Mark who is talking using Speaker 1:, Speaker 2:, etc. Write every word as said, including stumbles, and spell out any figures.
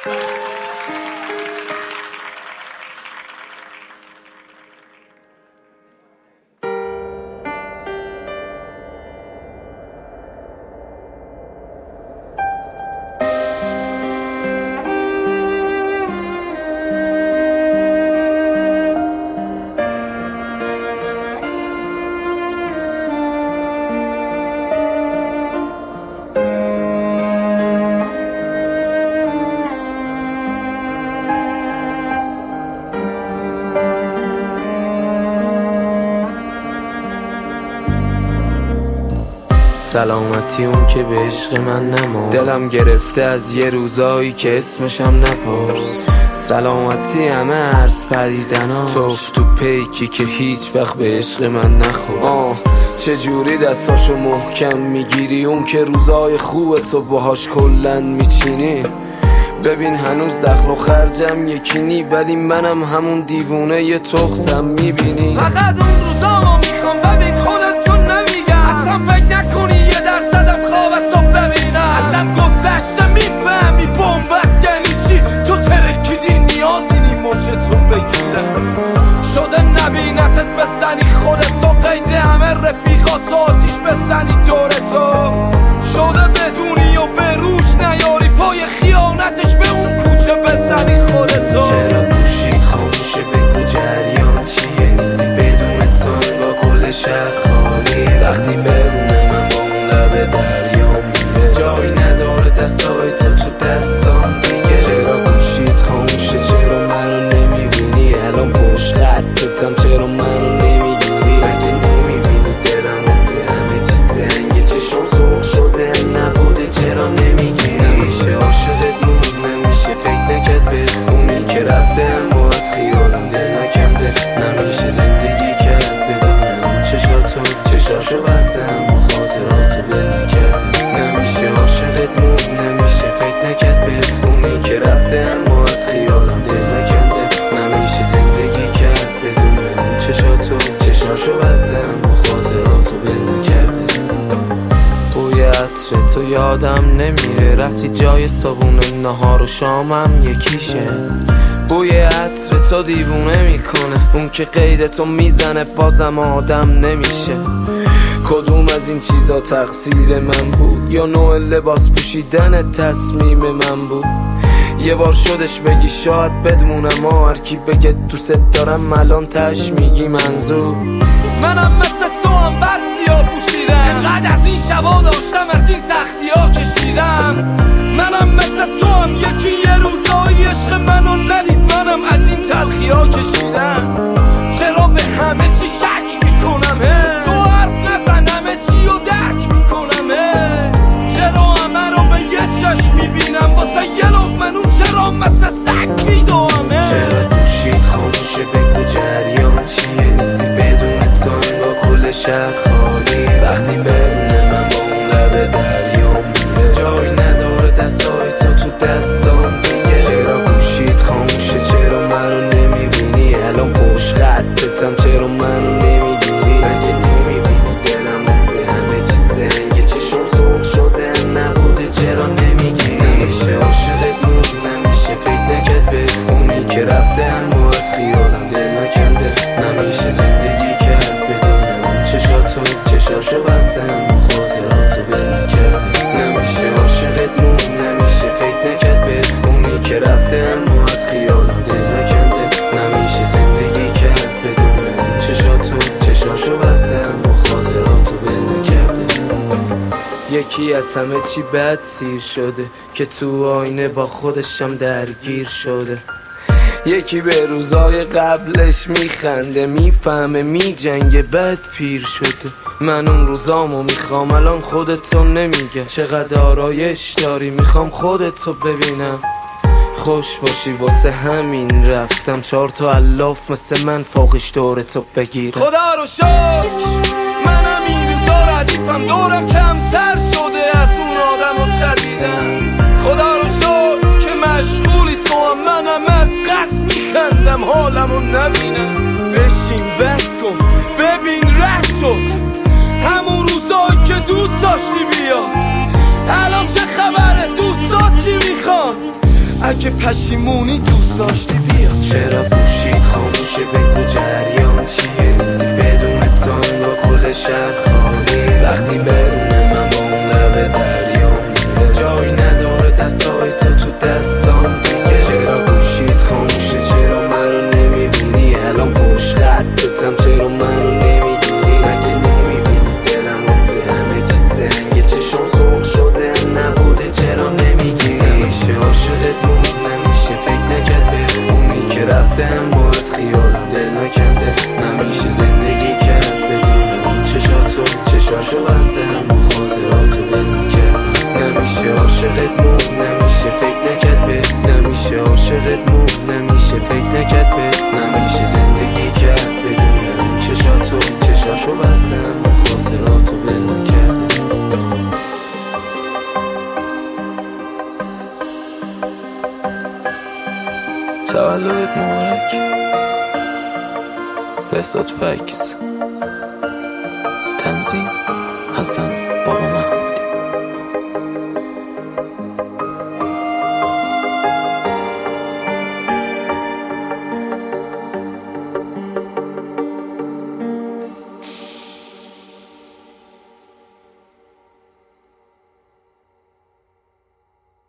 Speaker 1: سلامتی اون که به عشق من نما، دلم گرفته از یه روزایی که اسمشم نپرس. سلامتی همه عرض پریدنا، توف تو پیکی که هیچ وقت به عشق من نخور. آه چجوری دستاشو محکم میگیری، اون که روزای خوب تو باهاش کلن میچینی. ببین هنوز دخل و خرجم یکی نی، ولی منم همون دیوونه یه تخصم میبینی.
Speaker 2: فقط اون روزامو میخوام ببین خودتو نمیگم، اصلا فکر نکنی یه درصدم خوابتو ببینم. اصلا گذشته میفهمی بومبست یعنی چی، تو ترکیدی نیازی نی مچتو بگیرم. شده نبینتت بزنی خودتو، قید همه رفیقاتو آتیش بزنی دورتو. شده بدونی و به روش نیاری، پای خیانتش به اون کوچه بزنی خودتو.
Speaker 1: چرا گوشید خاموشه بگو جریان چیه، نیستی بدون تو انگاه کل شهر خالی. وقتی برونه من با اون لبه دریام میره، جایی نداره دستای تو تو دستان دیگه. چرا گوشید خاموشه، چرا منو نمیبینی، الان پشت خطتم چرا منو نمیگیری. مگه نمیبینی دلم مثل همه چیز زنگه، چشم سرخ شده نبوده چرا نمیگیری. نمیشه عاشقت مون نمیشه فکر نکرد بخونی که رفته، اما از خیالم دل نکنده. نمیشه زندگی کرد بدون اون چشاتو، چشاشو بستم و خاطراتو بل نکرده. نمیشه عاشقت مون نمیشه فکر نکرد بخونی که رفته، اما از خیالم دل نکنده. نمیشه زندگی کرد بدون اون چشاتو، چشاشو بستم و خاطراتو بل نکرده. بوی عطر تو یادم نمیره، رفتی جای صبونه نهار و شامم یکیشه. بوی عطر تو دیوونه میکنه، اون که قید تو میزنه بازم آدم نمیشه. کدوم از این چیزا تقصیر من بود، یا نوع لباس پوشیدن تصمیم من بود؟ یه بار شدش بگی شاید بدمونم، هر کی بگه دوست دارم الان تش میگی منظور.
Speaker 2: منم مثل تو هم بد سیاه پوشیدم، انقدر از این شبا داشتم از این سختی ها کشیدم. منم مثل تو هم یکی یه روزایی عشق منو ندید، منم از این تلخی ها کشیدم. چرا به همه چی شک میکنم، تو حرف نزن همه چی رو درک میکنم. چرا همه رو به یه چشم میبینم، واسه یه لقمنون چرا مثل سگ میدوامه.
Speaker 1: چرا گوشید خاموشه بگو جریان چیه، نیستی بدون تو انگاه کل شهر خالی. وقتی برونه من با اون لبه دریام میره، جایی نداره دستای تو تو دستان دیگه. چرا گوشید خاموشه چرا منو نمیبینی، الان پشت خطتم چرا منو نمیگیری. مگه نمیبینی دلم مثل همه چیز زنگه، چشم سرخ شده نبوده چرا نمیگیری. نمیشه عاشقت مون نمیشه فکر نکرد بخونی که رفته، اما از خیالم دل نکنده. نمیشه زندگی کرد بدون اون چشاتو، چشاشو بستم و خاطراتو بل نکرده. نمیشه عاشقت مون نمیشه فکر نکرد بخونی که رفته، اما از خیالم دل نکنده. نمیشه زندگی کرد بدون اون چشاتو، چشاشو بستم و خاطراتو بل نکرده. یکی از همه چی بد سیر شده، که تو آینه با خودشم درگیر شده. یکی به روزای قبلش میخنده، میفهمه میجنگه بد پیر شده. من اون روزامو میخوام الان خودتو نمیگه، چقدر آرایش داری میخوام خودتو ببینم. خوش باشی واسه همین رفتم، چهار تا الاف مثل من فوقش دورتو بگیرم.
Speaker 2: خدا رو شکر منم این روزا ردیفم، دورم کمتر شده از اون آدم رو چدیدم. خدا رو شکر که مشغولی تو هم، منم از قصد میخندم حالمو نبینم. بشین بس کن ببین رد شد همون روزایی که دوست داشتی بیاد. الان چه خبره دوستا چی میخوان، اگه پشیمونی دوست داشتی بیا.
Speaker 1: چرا پوشید خاموشه بگو جریان چیه؟ نیستی بدون تو انگار کل شهر خالی. وقتی برونه من با اون لب دریام میره، جایی نداره دستای تو تو دستام دیگه. چرا پوشید خاموشه چرا من رو نمیبینی؟ الان پشت خطتم چرا من رو نمیگیری؟ مگه نمیبینی دلم واسه همه چی زنگه؟ چشم سرخ شده نبوده چرا نمیگیری؟ نمیشه عاشقت موند، نمیشه فکر نکرد به اونی که رفته اما از خیالم دل نکنده. نمیشه زندگی کرد بدون اون چشاتو، چشاشو بسته اما خاطراتو دل نکرد. نمیشه عاشقت موند، نمیشه فکر نکرد به نمیشه عاشقت موند، نمیشه فکر نکرد به نمیشه زندگی کرد بدون اون چشاتو، چشاشو بسته اما خاطراتو دل نکرد. تولدت مبارک بهزاد پکس. تنظیم حسن بابا من.